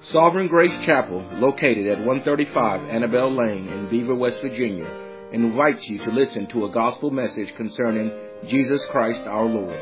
Sovereign Grace Chapel, located at 135 Annabelle Lane in Beaver, West Virginia, invites you to listen to a gospel message concerning Jesus Christ our Lord.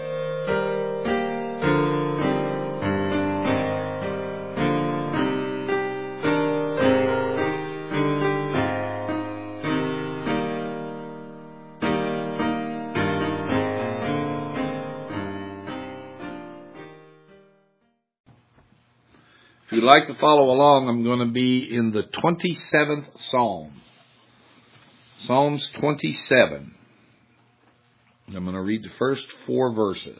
If you'd like to follow along, I'm going to be in the 27th Psalm. Psalms 27. I'm going to read the first 4 verses.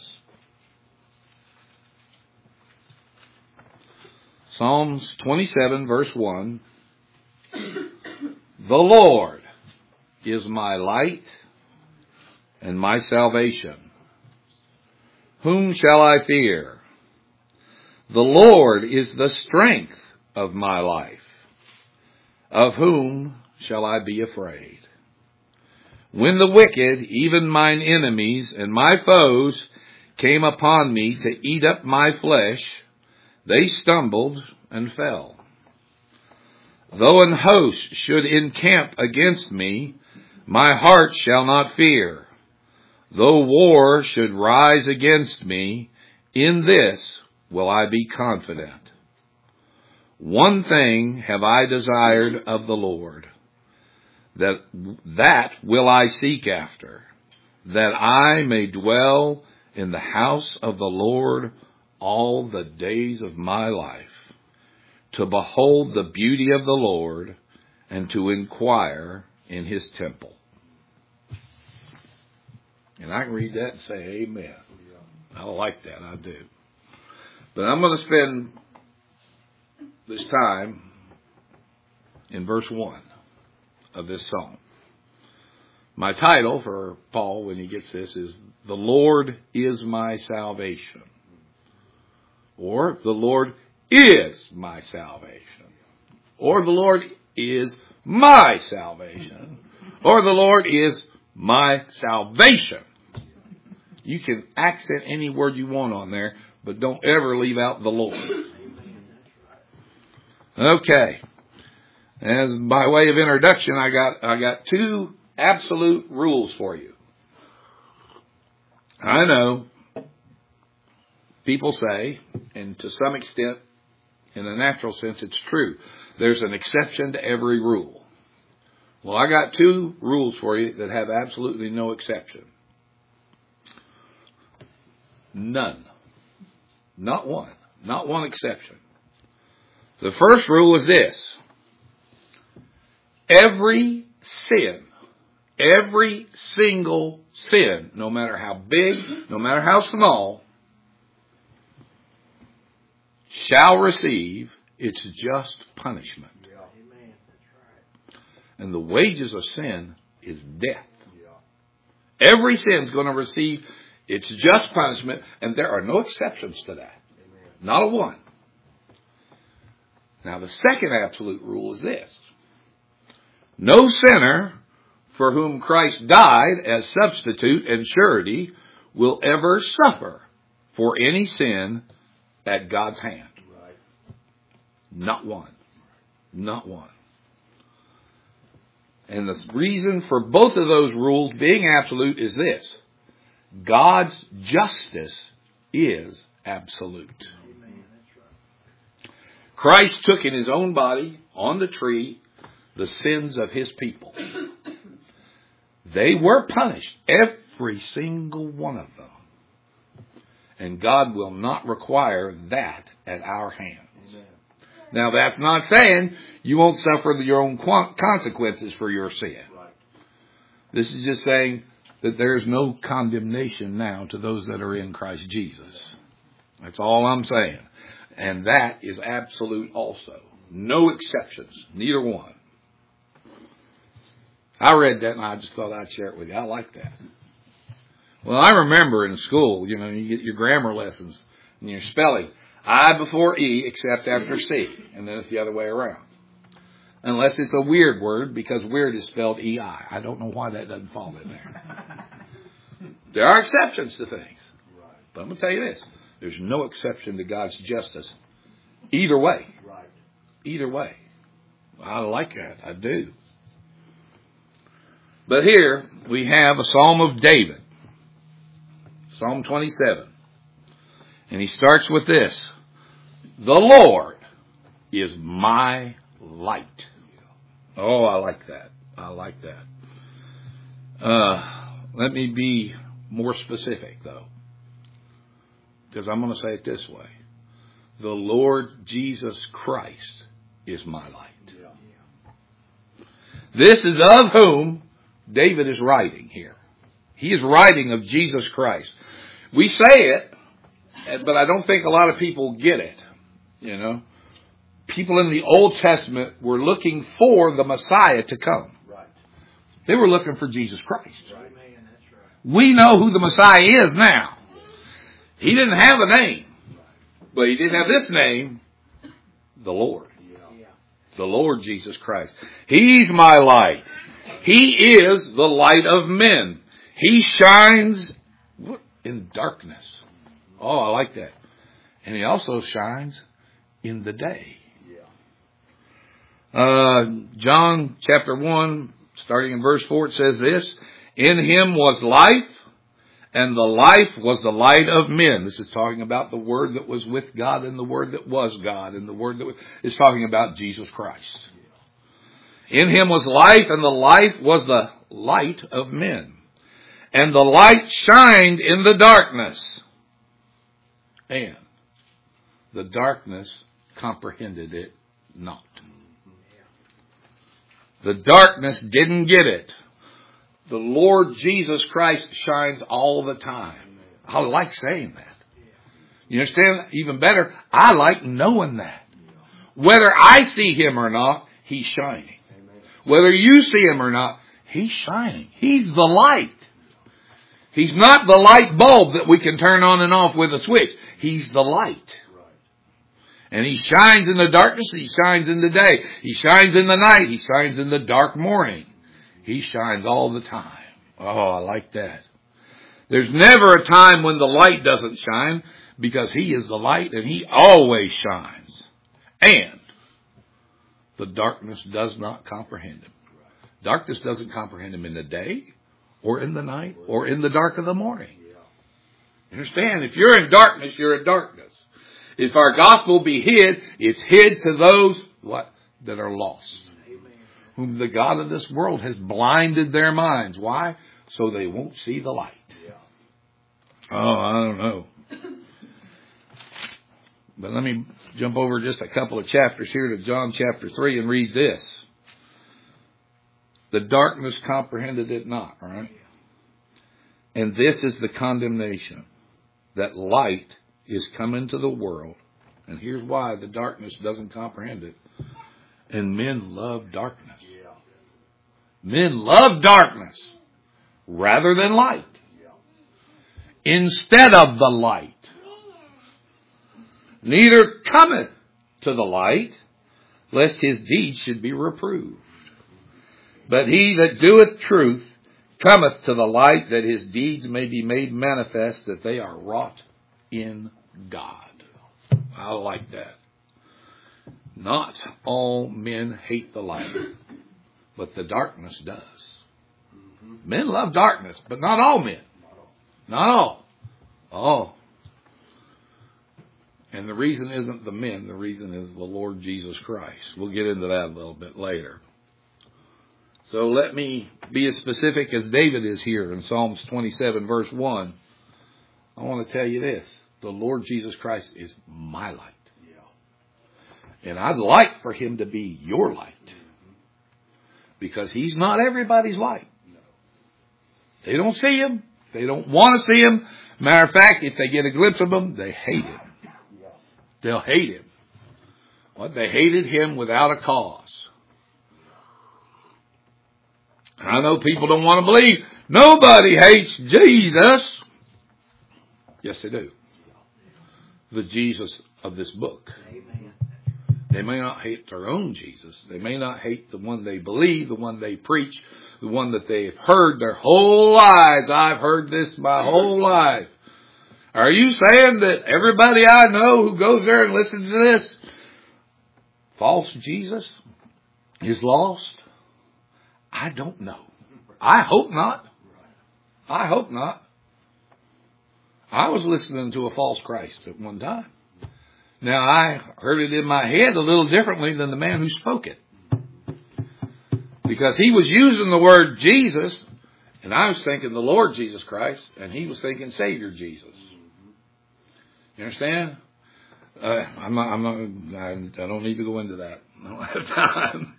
Psalms 27, verse 1. The Lord is my light and my salvation. Whom shall I fear? The Lord is the strength of my life. Of whom shall I be afraid? When the wicked, even mine enemies and my foes, came upon me to eat up my flesh, they stumbled and fell. Though an host should encamp against me, my heart shall not fear. Though war should rise against me, in this will I be confident. One thing have I desired of the Lord, that will I seek after, that I may dwell in the house of the Lord all the days of my life, to behold the beauty of the Lord and to inquire in his temple. And I can read that and say amen. I like that, I do. But I'm going to spend this time in verse 1 of this psalm. My title for Paul, when he gets this, is The Lord is my salvation. Or The Lord is my salvation. Or The Lord is my salvation. Or The Lord is my salvation. You can accent any word you want on there, but don't ever leave out the Lord. Okay. As by way of introduction, I got 2 absolute rules for you. I know people say, and to some extent, in a natural sense, it's true. There's an exception to every rule. Well, I got 2 rules for you that have absolutely no exception. None. Not one. Not one exception. The first rule is this. Every sin, every single sin, no matter how big, no matter how small, shall receive its just punishment. And the wages of sin is death. Every sin is going to receive its just punishment, and there are no exceptions to that. Not a one. Now, the second absolute rule is this. No sinner for whom Christ died as substitute and surety will ever suffer for any sin at God's hand. Not one. Not one. And the reason for both of those rules being absolute is this. God's justice is absolute. Christ took in his own body on the tree the sins of his people. They were punished, every single one of them. And God will not require that at our hands. Now, that's not saying you won't suffer your own consequences for your sin. This is just saying that there's no condemnation now to those that are in Christ Jesus. That's all I'm saying. And that is absolute also. No exceptions. Neither one. I read that and I just thought I'd share it with you. I like that. Well, I remember in school, you get your grammar lessons and your spelling. I before E except after C. And then it's the other way around. Unless it's a weird word, because weird is spelled E-I. I don't know why that doesn't fall in there. There are exceptions to things. But I'm going to tell you this. There's no exception to God's justice either way. either way. I like that. I do. But here we have a Psalm of David. Psalm 27. And he starts with this. The Lord is my light. Oh, I like that. I like that. Let me be more specific, though. Because I'm going to say it this way. The Lord Jesus Christ is my light. This is of whom David is writing here. He is writing of Jesus Christ. We say it, but I don't think a lot of people get it. You know, people in the Old Testament were looking for the Messiah to come. Right. They were looking for Jesus Christ. Right. We know who the Messiah is now. He didn't have a name, but he did have this name, the Lord. The Lord Jesus Christ. He's my light. He is the light of men. He shines in darkness. Oh, I like that. And he also shines in the day. John chapter 1, starting in verse 4, it says this. In him was life, and the life was the light of men. This is talking about the Word that was with God and the Word that was God. And the Word that is talking about Jesus Christ. In him was life, and the life was the light of men. And the light shined in the darkness. And the darkness comprehended it not. The darkness didn't get it. The Lord Jesus Christ shines all the time. I like saying that. You understand? Even better, I like knowing that. Whether I see him or not, he's shining. Whether you see him or not, he's shining. He's the light. He's not the light bulb that we can turn on and off with a switch. He's the light. And he shines in the darkness. He shines in the day. He shines in the night. He shines in the dark morning. He shines all the time. Oh, I like that. There's never a time when the light doesn't shine because he is the light and he always shines. And the darkness does not comprehend him. Darkness doesn't comprehend him in the day or in the night or in the dark of the morning. You understand? If you're in darkness, you're in darkness. If our gospel be hid, it's hid to those that are lost. Whom the God of this world has blinded their minds. Why? So they won't see the light. Oh, I don't know. But let me jump over just a couple of chapters here to John chapter 3 and read this. The darkness comprehended it not, right? And this is the condemnation, that light is come into the world. And here's why the darkness doesn't comprehend it. And men love darkness. Men love darkness rather than light. Instead of the light. Neither cometh to the light, lest his deeds should be reproved. But he that doeth truth cometh to the light, that his deeds may be made manifest, that they are wrought in God. I like that. Not all men hate the light, but the darkness does. Men love darkness, but not all men. Not all. Oh. And the reason isn't the men. The reason is the Lord Jesus Christ. We'll get into that a little bit later. So let me be as specific as David is here in Psalms 27 verse 1. I want to tell you this. The Lord Jesus Christ is my light. And I'd like for him to be your light. Because he's not everybody's light. They don't see him. They don't want to see him. Matter of fact, if they get a glimpse of him, they hate him. They'll hate him. What? They hated him without a cause. I know people don't want to believe. Nobody hates Jesus. Yes, they do. The Jesus of this book. They may not hate their own Jesus. They may not hate the one they believe, the one they preach, the one that they've heard their whole lives. I've heard this my whole life. Are you saying that everybody I know who goes there and listens to this false Jesus is lost? I don't know. I hope not. I hope not. I was listening to a false Christ at one time. Now, I heard it in my head a little differently than the man who spoke it. Because he was using the word Jesus, and I was thinking the Lord Jesus Christ, and he was thinking Savior Jesus. You understand? I don't need to go into that. I don't have time.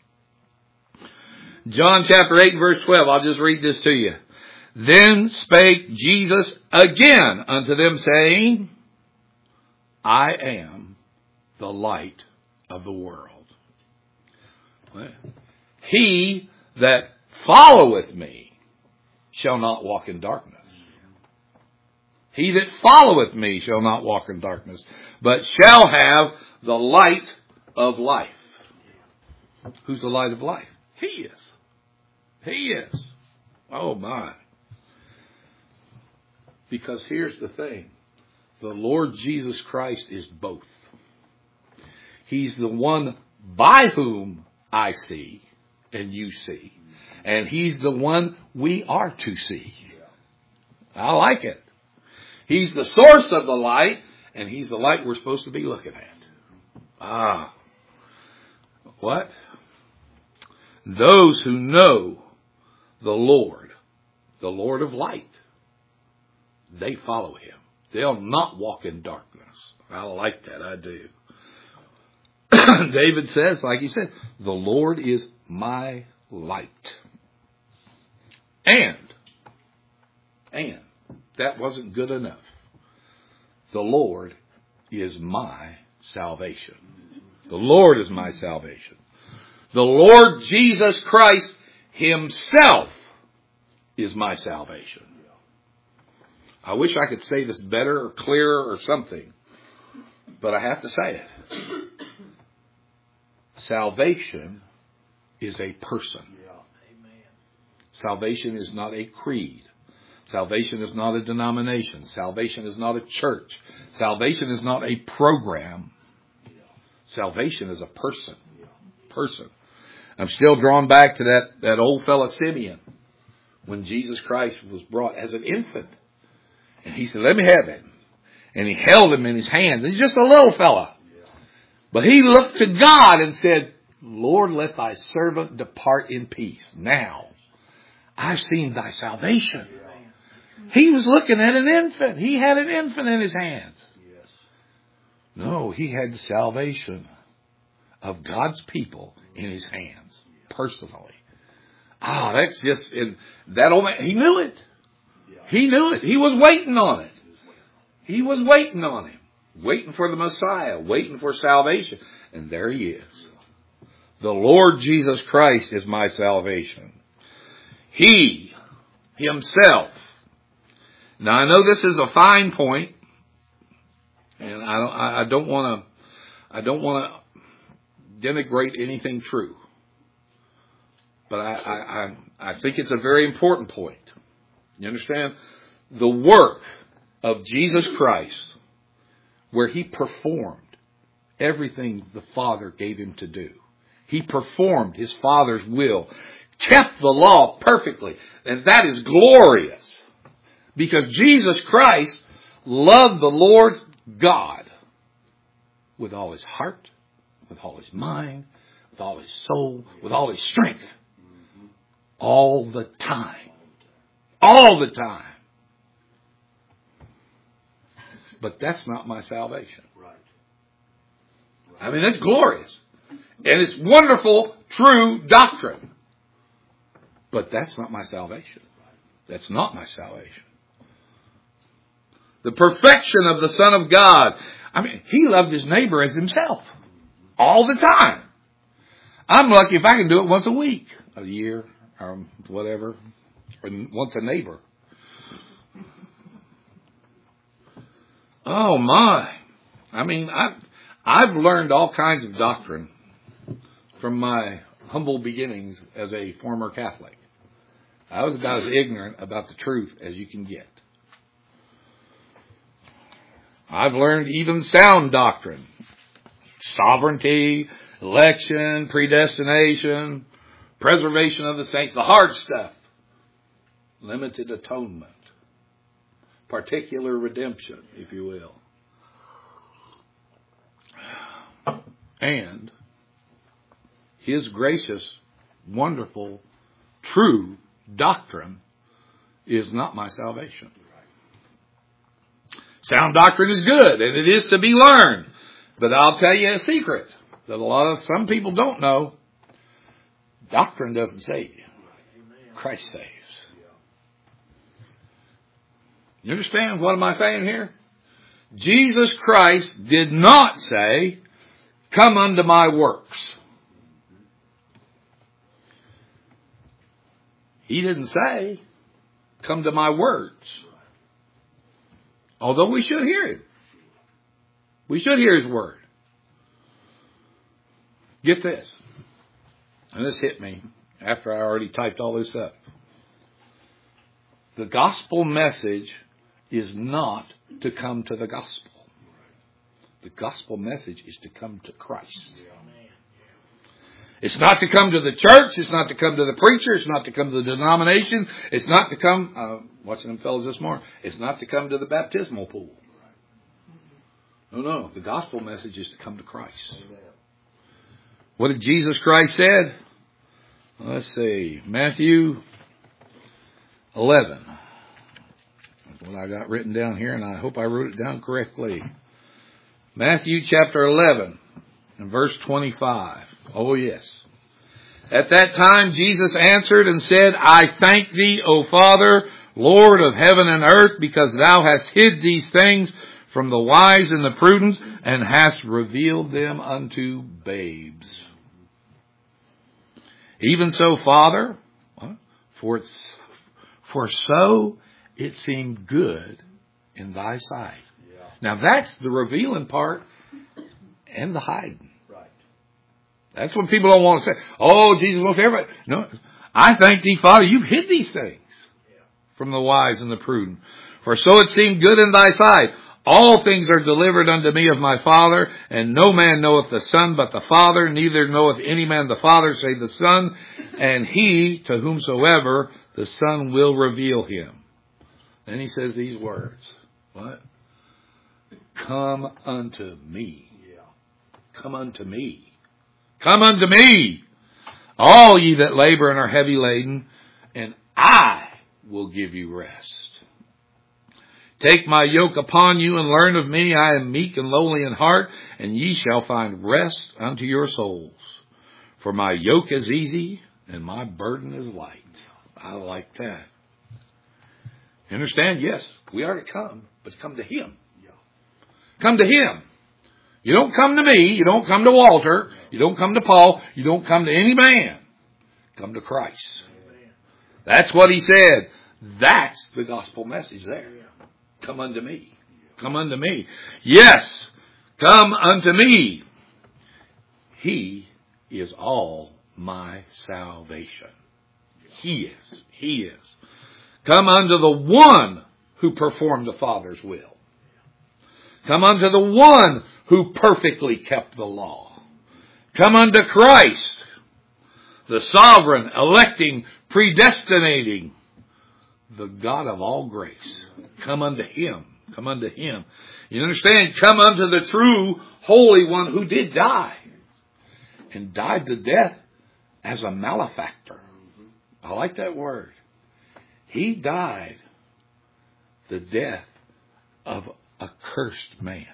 John chapter 8 verse 12. I'll just read this to you. Then spake Jesus again unto them, saying, I am the light of the world. He that followeth me shall not walk in darkness. He that followeth me shall not walk in darkness, but shall have the light of life. Who's the light of life? He is. He is. Oh my. Because here's the thing. The Lord Jesus Christ is both. He's the one by whom I see and you see. And He's the one we are to see. I like it. He's the source of the light, and He's the light we're supposed to be looking at. What? Those who know the Lord of light, they follow Him. They'll not walk in darkness. I like that. I do. David says, like he said, the Lord is my light. And that wasn't good enough. The Lord is my salvation. The Lord is my salvation. The Lord Jesus Christ Himself is my salvation. I wish I could say this better or clearer or something, but I have to say it. Salvation is a person. Salvation is not a creed. Salvation is not a denomination. Salvation is not a church. Salvation is not a program. Salvation is a person. Person. I'm still drawn back to that old fella Simeon when Jesus Christ was brought as an infant. And he said, let me have him. And he held him in his hands. He's just a little fella. But he looked to God and said, Lord, let thy servant depart in peace. Now, I've seen thy salvation. He was looking at an infant. He had an infant in his hands. No, he had the salvation of God's people in his hands, personally. That's just, that old man, he knew it. He knew it. He was waiting on it. He was waiting on Him. Waiting for the Messiah. Waiting for salvation. And there He is. The Lord Jesus Christ is my salvation. He Himself. Now I know this is a fine point, and I don't want to denigrate anything true, but I think it's a very important point. You understand? The work of Jesus Christ, where He performed everything the Father gave Him to do. He performed His Father's will, kept the law perfectly, and that is glorious. Because Jesus Christ loved the Lord God with all His heart, with all His mind, with all His soul, with all His strength. All the time. All the time. But that's not my salvation. I mean, it's glorious. And it's wonderful, true doctrine. But that's not my salvation. That's not my salvation. The perfection of the Son of God. I mean, He loved His neighbor as Himself. All the time. I'm lucky if I can do it once a week, a year, or whatever. Or once a neighbor. Oh my. I mean, I've learned all kinds of doctrine from my humble beginnings as a former Catholic. I was about as ignorant about the truth as you can get. I've learned even sound doctrine. Sovereignty Election, predestination, preservation of the saints, the hard stuff. Limited atonement. Particular redemption, if you will. And His gracious, wonderful, true doctrine is not my salvation. Sound doctrine is good, and it is to be learned. But I'll tell you a secret that some people don't know. Doctrine doesn't save you. Christ saves. You understand what am I saying here? Jesus Christ did not say, come unto my works. He didn't say, come to my words. Although we should hear Him. We should hear His word. Get this. And this hit me after I already typed all this up. The gospel message is not to come to the gospel. The gospel message is to come to Christ. It's not to come to the church. It's not to come to the preacher. It's not to come to the denomination. It's not to come, watching them fellas this morning, it's not to come to the baptismal pool. No. The gospel message is to come to Christ. What did Jesus Christ said? Let's see. Matthew 11. That's what I got written down here, and I hope I wrote it down correctly. Matthew chapter 11 and verse 25. Oh, yes. At that time Jesus answered and said, I thank thee, O Father, Lord of heaven and earth, because thou hast hid these things from the wise and the prudent, and hast revealed them unto babes. Even so, Father, for so it seemed good in thy sight. Yeah. Now that's the revealing part and the hiding. Right. That's when people don't want to say, oh, Jesus wants everybody. No, I thank thee, Father, you've hid these things from the wise and the prudent. For so it seemed good in thy sight. All things are delivered unto me of my Father, and no man knoweth the Son but the Father, neither knoweth any man the Father save the Son, and he to whomsoever the Son will reveal him. Then he says these words. What? Come unto me. Come unto me. Come unto me, all ye that labor and are heavy laden, and I will give you rest. Take my yoke upon you and learn of me. I am meek and lowly in heart, and ye shall find rest unto your souls. For my yoke is easy and my burden is light. I like that. You understand? Yes, we are to come, but come to Him. Come to Him. You don't come to me. You don't come to Walter. You don't come to Paul. You don't come to any man. Come to Christ. That's what He said. That's the gospel message there. Come unto me. Come unto me. Yes, come unto me. He is all my salvation. He is. He is. Come unto the one who performed the Father's will. Come unto the one who perfectly kept the law. Come unto Christ, the sovereign, electing, predestinating, the God of all grace. Come unto Him. Come unto Him. You understand? Come unto the true Holy One who did die. And died to death as a malefactor. I like that word. He died the death of a cursed man.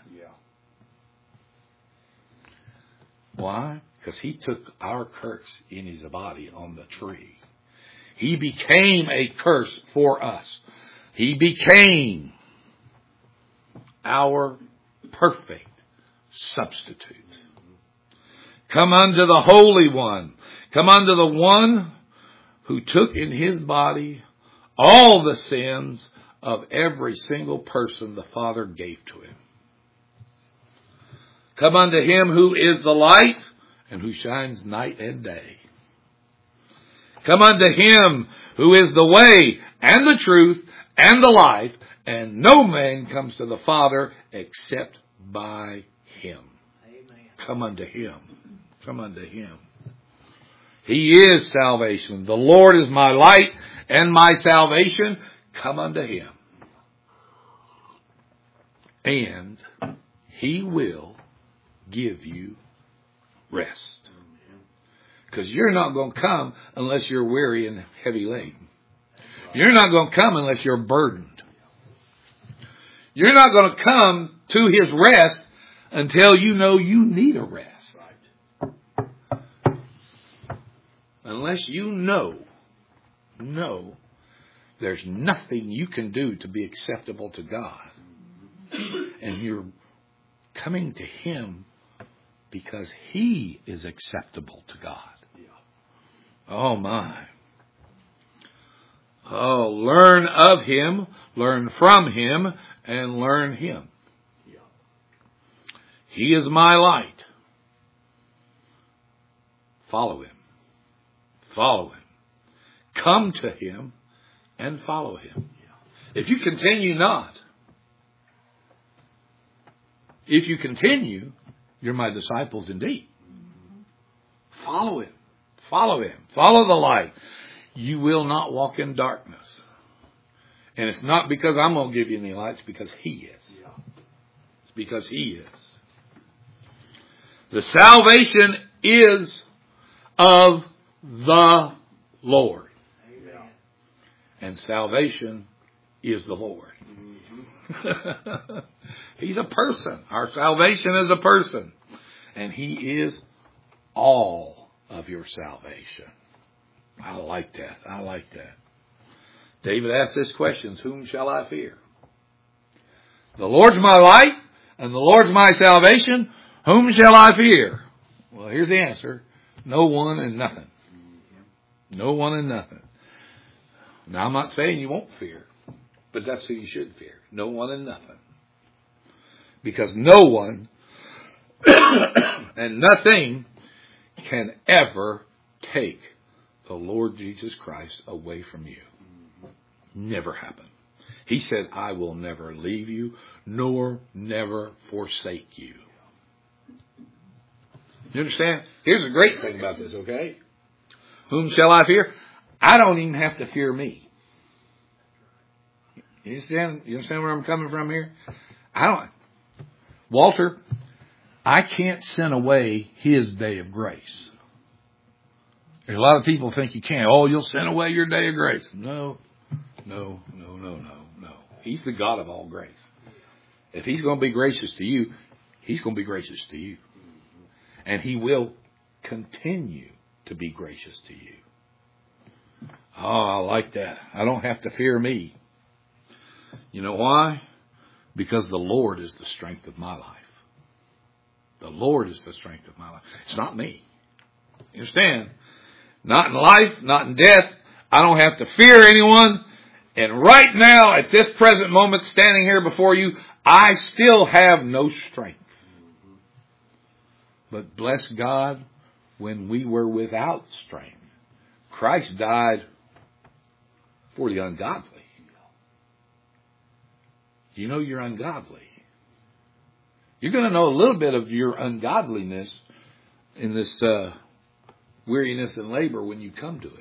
Why? Because He took our curse in His body on the tree. He became a curse for us. He became our perfect substitute. Come unto the Holy One. Come unto the one who took in His body all the sins of every single person the Father gave to Him. Come unto Him who is the light and who shines night and day. Come unto Him who is the way and the truth and the life, and no man comes to the Father except by Him. Amen. Come unto Him. Come unto Him. He is salvation. The Lord is my light and my salvation. Come unto Him. And He will give you rest. Because you're not going to come unless you're weary and heavy laden. You're not going to come unless you're burdened. You're not going to come to His rest until you know you need a rest. Unless you know there's nothing you can do to be acceptable to God. And you're coming to Him because He is acceptable to God. Oh my. Oh, learn of Him, learn from Him, and learn Him. He is my light. Follow Him. Follow Him. Come to Him and follow Him. If you continue not, if you continue, you're my disciples indeed. Follow Him. Follow Him. Follow the light. You will not walk in darkness. And it's not because I'm going to give you any light. It's because He is. It's because He is. The salvation is of the Lord. Amen. And salvation is the Lord. Mm-hmm. He's a person. Our salvation is a person. And He is all of your salvation. I like that. I like that. David asked this question, whom shall I fear? The Lord's my light, and the Lord's my salvation. Whom shall I fear? Well, here's the answer. No one and nothing. No one and nothing. Now, I'm not saying you won't fear, but that's who you should fear. No one and nothing. Because no one and nothing can ever take the Lord Jesus Christ away from you. Never happen. He said, I will never leave you, nor never forsake you. You understand? Here's the great thing about this, okay? Whom shall I fear? I don't even have to fear me. You understand where I'm coming from here? Walter, I can't send away His day of grace. There's a lot of people think you can. Oh, you'll send away your day of grace. No. He's the God of all grace. If He's going to be gracious to you, He's going to be gracious to you. And He will continue to be gracious to you. Oh, I like that. I don't have to fear me. You know why? Because the Lord is the strength of my life. The Lord is the strength of my life. It's not me. You understand? Not in life, not in death. I don't have to fear anyone. And right now, at this present moment, standing here before you, I still have no strength. But bless God, when we were without strength, Christ died for the ungodly. You know you're ungodly. You're going to know a little bit of your ungodliness in this weariness and labor when you come to Him.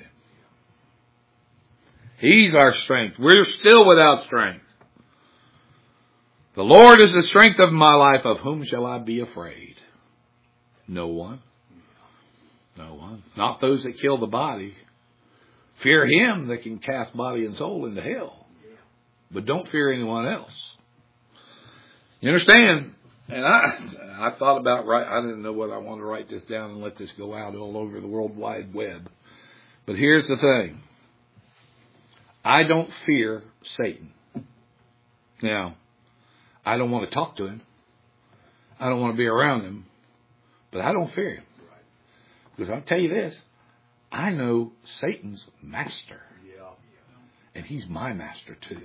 He's our strength. We're still without strength. The Lord is the strength of my life. Of whom shall I be afraid? No one. No one. Not those that kill the body. Fear Him that can cast body and soul into hell. But don't fear anyone else. You understand? And I thought about, I didn't know whether I wanted to write this down and let this go out all over the World Wide Web. But here's the thing. I don't fear Satan. Now, I don't want to talk to him. I don't want to be around him. But I don't fear him. Because I'll tell you this. I know Satan's master. And he's my master too.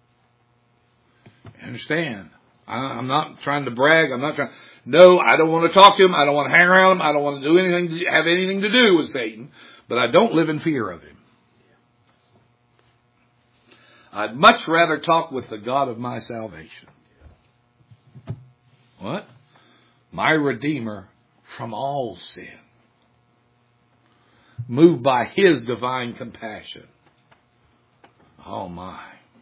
You understand? I'm not trying to brag. No, I don't want to talk to him. I don't want to hang around him. I don't want to do anything, have anything to do with Satan. But I don't live in fear of him. I'd much rather talk with the God of my salvation. What? My Redeemer from all sin. moved by His divine compassion. Oh my.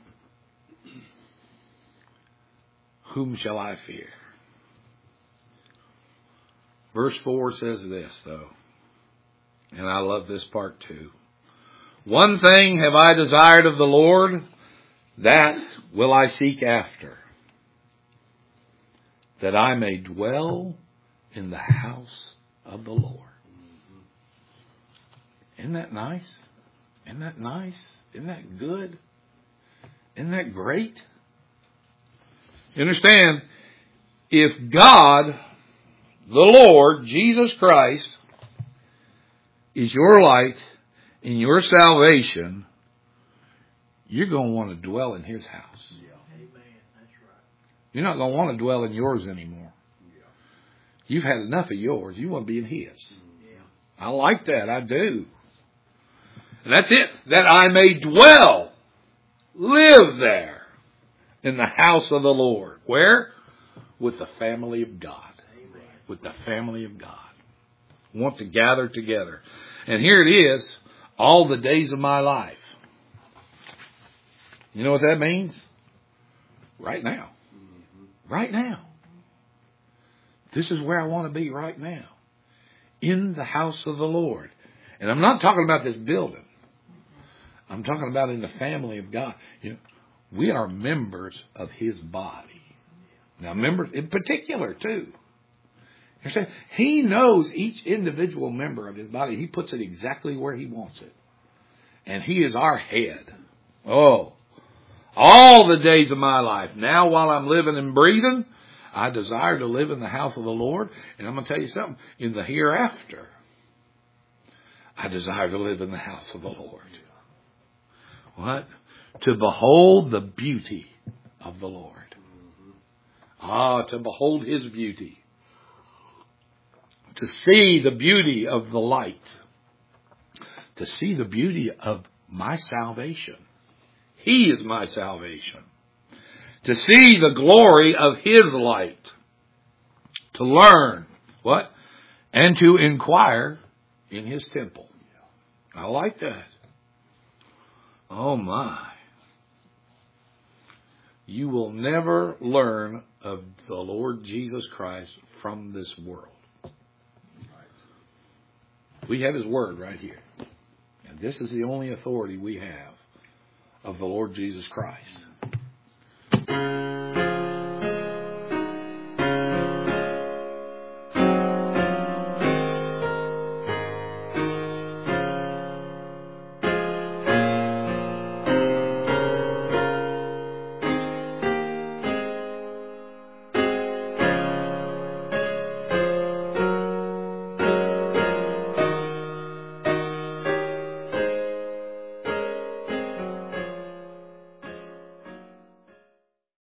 Whom shall I fear? Verse 4 says this, though, and I love this part too. One thing have I desired of the Lord, that will I seek after, that I may dwell in the house of the Lord. Isn't that nice? Isn't that nice? Isn't that good? Isn't that great? You understand, if God, the Lord, Jesus Christ, is your light and your salvation, you're going to want to dwell in His house. Yeah. Amen. That's right. You're not going to want to dwell in yours anymore. Yeah. You've had enough of yours. You want to be in His. Yeah. I like that. I do. And that's it. That I may dwell, live there in the house of the Lord. Where? With the family of God. Amen. With the family of God. Want to gather together. And here it is, all the days of my life. You know what that means? Right now. Mm-hmm. Right now. This is where I want to be right now. In the house of the Lord. And I'm not talking about this building. I'm talking about in the family of God. You know, we are members of His body. Now, members in particular, too. You understand? He knows each individual member of His body. He puts it exactly where He wants it. And He is our head. Oh, all the days of my life. Now, while I'm living and breathing, I desire to live in the house of the Lord. And I'm going to tell you something. In the hereafter, I desire to live in the house of the Lord. What? To behold the beauty of the Lord. To behold His beauty. To see the beauty of the light. To see the beauty of my salvation. He is my salvation. To see the glory of His light. To learn. What? And to inquire in His temple. I like that. Oh my. You will never learn of the Lord Jesus Christ from this world. We have His Word right here. And this is the only authority we have of the Lord Jesus Christ.